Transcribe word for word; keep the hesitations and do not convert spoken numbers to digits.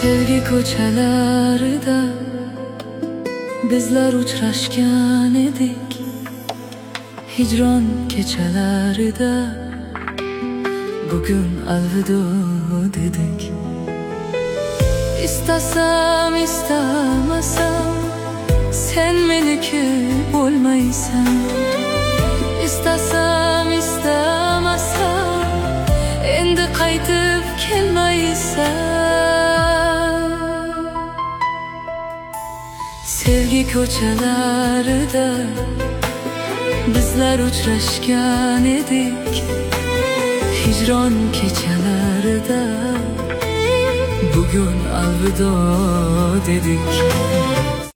Sevgi ko'chalarida bizlar uchrashgan edik. Hijron kechalarida bugun alvido dedik. İstasam istamasam sen meniki bo'lmaysan. İstasam istamasam endi qaytib kelmaysan. Sevgi ko'chalarida bizlar uchrashgan edik. Hijron kechalarida bugun alvido dedik.